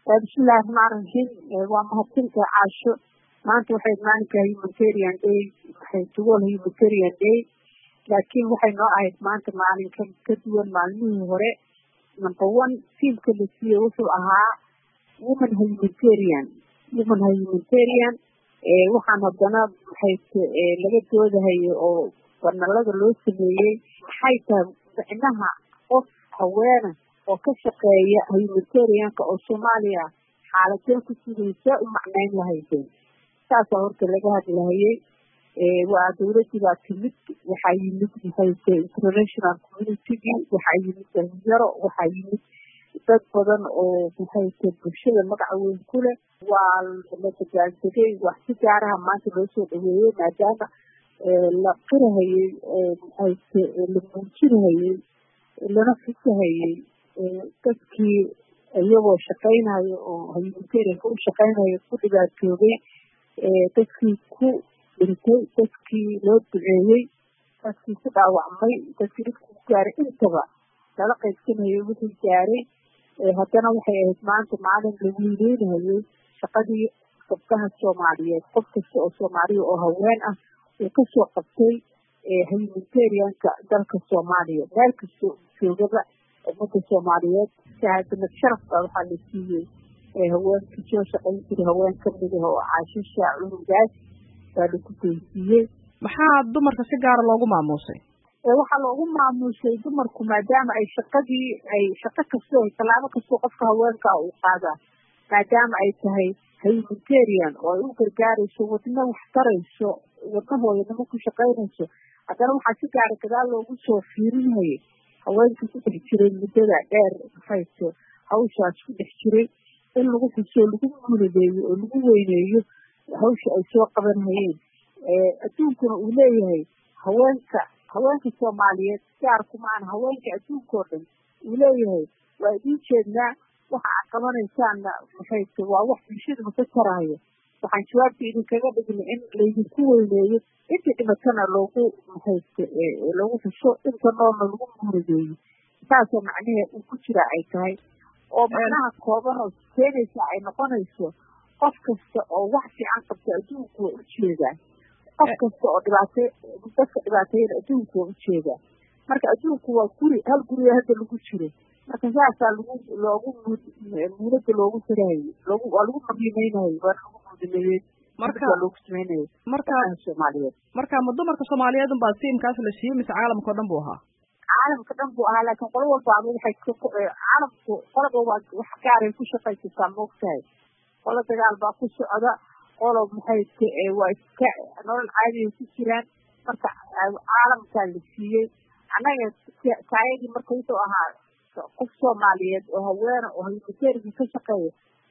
bismillahi rahmaani rahiim. Waa mahadsanka caasho. Maanta waxay maalinka humanitarian day, waxay duwan humanitarian day, laakiin waxay noo ahayd maanta maalinka ka duwan maalmihii hore. Number 1 tiimka la siiyey wuxuu ahaa women humanitarian. Waxaan haddana laga doodahayo oo barnaamijyada loo sameeyey maxay tahay micnaha qof haweena oo ka shaqeeya humanitarianka oo Soomaaliya xaaladeen ku sugaysa u macnayn lahaydeen. Saas horta laga hadlayay waa dawladda baa timid, waxaa yimid international community, waxaa yimid dhalinyaro, waxaa yimid dad badan oo bulshada magac weyn ku leh. waa la tagaantagay wax si gaar ah maanta loo soo dhaweeyey maadaama la qirahayey la muujinahayey lana xusahayey dadkii iyagoo shaqaynayo oo humanitarianka u shaqaynayo ku dhibaatoobay, dadkii ku dhintay, dadkii loo duceeyey, dadkii ku dhaawacmay, dadkii dhibku ku gaaray, intaba lala qaybsanayay wixii gaaray. Haddana waxay ahayd maanta maalin lagu wiileynayay shaqadii gabdhaha Soomaaliyeed. Qof kasta oo Soomaaliya oo haween ah uu ka soo qabtay humanitarianka dalka Soomaaliya, meel kasta joogaba ummadda Soomaaliyeed. shahaadada sharafka waxaa la siiyey haweenkii soo shaqayn jiray, haween kamid ah oo caashisha cunugaas baa lagu geysiiyey. maxaa dumarka si gaara loogu maamuusay? waxaa loogu maamuusay dumarku maadaama ay shaqo kastoo tallaabo kastoo qofka haweenka uu qaadaa, maadaama ay tahay humanitarian oo ay u gargaarayso wadno wax tarayso, wadnahoodanimo ku shaqaynayso. haddana waxaa si gaara gadaal loogu soo fiirinayay haweenkii ku dhex jiray muddada dheer hawshaas ku dhex jiray, in lagu xuso, lagu muuladeeyo oo lagu weyneeyo hawsha ay soo qabanayeen. adduunkuna uu leeyahay haweenka Soomaaliyeed gaar kuma aan haweenka adduunka oo dhan uu leeyahay waa idiin jeednaa, waxa aad qabanaysaanna waa wax bulshadaba ka taraayo. waxaan jawaabta idinkaga dhignay in laydinku weyneeyo, inta dhimatana loogu xuso, inta noolna lagu muuladeeyo. saasoo macnaheed uu ku jira ay tahay, oo macnaha kooban oo keenaysa ay noqonayso qof kasta oo wax fiican qabta adduunku waa ujeedaa, qof kasta oo dadka dhibaateeyana adduunku waa ujeedaa. marka adduunku waa hal guriga hadda lagu jiro. marka saasaa loogu muulada loogu tirahayo, waa lagu maqiimeynayo, waa lagu muudaleeyey, waa loogu sameynayo Soomaaliyeed. marka ma dumarka Soomaaliyeed unbaa tiimkaas la siiyey mise caalamka oo dhan buu ahaa? caalamka dhan buu ahaa, laakiin qolo walbaaba caalamku qolaba waa wax gaaray ku shaqaysataa, moogtahay. qolo dagaal baa ku socda, qolo waa iska nolol caadiya ku jiraan. marka caalamkaa la siiyey. annaga taayadii marka wuxuu ahaa qof Soomaaliyeed oo haweena oo humanitarianka ka shaqeeya,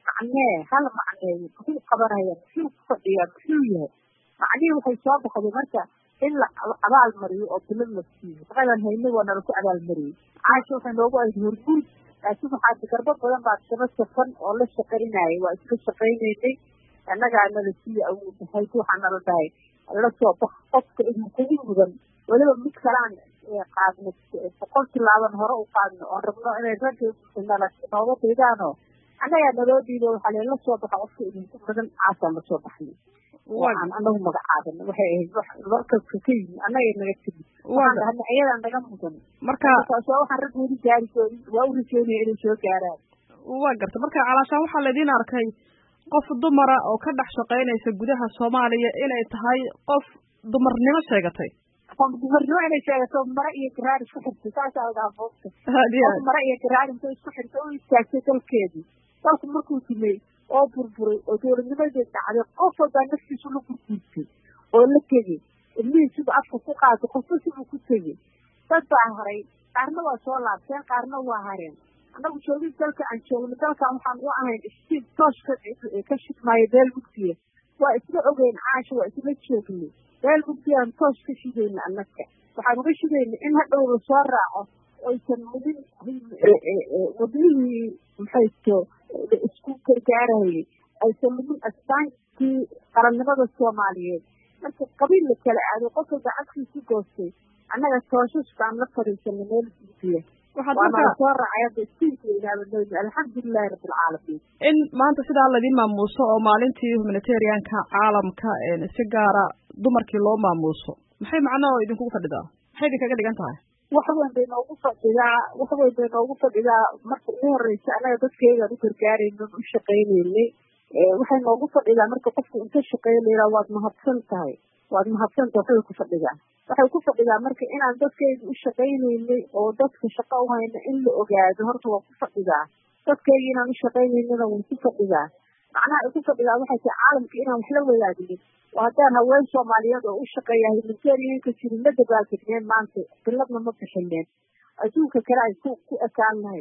hala macneeyo muxuu qabanaya, muxuu ku fadhiyaa, muxuu yahay. macnihii waxay soo baxday marka in la abaal mariyo oo bilad la siiyo. shaqadan hayna waa nala ku abaalmariyey. caasha waxay noogu ahayd horguud, laakiin waxaa garbo badan baa daba safan oo la shaqaynayay. waa isla shaqaynaynay, annagaa nala siiye awood waxaa nala dhahay la soo bax qofka idinkugu mudan. weliba mid kalaan qaadno 100 tilaaban hore u qaadno oon rabno inay ragga nooga daydaanoo annagaa naloo dhiibo. waxaa la soo baxa qofka idinku mudan, caasaan la soo baxnay. waan anagu magacaabana waxay ahayd wax markaska ka yimi, annaga naga timi. waxaan dhahna ayadaa naga mudan. markaas waxaan rag weli gaari doonin, waa u rajeynaya inay soo gaaraan. waa garta. marka calaashaan waxaa laydin arkay qof dumara oo ka dhex shaqaynaysa gudaha Soomaaliya inay tahay qof dumarnimo sheegatay. dumarnimo inay sheegato mara iyo garaar isku xirtay, saasaa lagaa foogta. mara iyo garaar intay isku xirtay u istaagtay dalkeedii. dalku markuu timay oo burburay oo dowladnimadeed dhacday, qof walbaa naftiisu la burburtay oo la tegey, ilmihiisuba afka ku qaatay, qofba sibuu ku tegey. dad baa haray, qaarna waa soo laabteen, qaarna waa hareen. annagu joogin dalka aan joogno, dalkan waxaan u ahayn istiil toos ka shidmaayo beel mugdiya. waa isla ogeyn caasha, waa isla joognay beel mugdiyaan toos ka shidayna. annaga waxaan uga shidayna in hadhow la soo raaco oysan mudin wadnihii isku gargaarayay, aysan mudin astaankii qarannimada Soomaaliyeed. marka qabiil la kala aado, qof walba codkiisu goostay. annaga tooshash baan la fadhiisanay meel mugdiya, waana soo raacay bismillahi alxamdulillahi rabbil caalamiin in maanta sidaa laydin maamuuso oo maalintii humanitarianka caalamka si gaara dumarkii loo maamuuso maxay macnaha idinkugu fadhidaa maxay idinkaga dhigan tahay wax weyn bay noogu fadhidaa marka ugu horeysa anaga dadkaygaan u gargaarayno u shaqaynaynay waxay noogu fadhidaa marka qofku inta shaqaynayna waad mahadsan tahay waxay ku fadhidaa marka inaan dadkayga u shaqaynaynay oo dadka shaqo u hayna in la ogaado horta waa ku fadhidaa dadkayga inaan u shaqaynaynana way ku fadhidaa macnaha ay ku fadhidaa waxay tahay caalamka inaan wax la wadaagnin oo haddaan haween soomaaliyeed oo u shaqeeya humanitarianka jirin ma dabaaldegneen maanta biladna ma bixineen adduunka kale ay ku ekaan lahayd